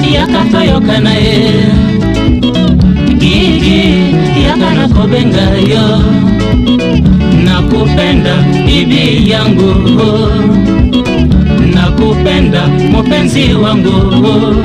yakatoyoka naye gigi yakana kobenga yo nakupenda bibi yangu nakupenda mpenzi wangu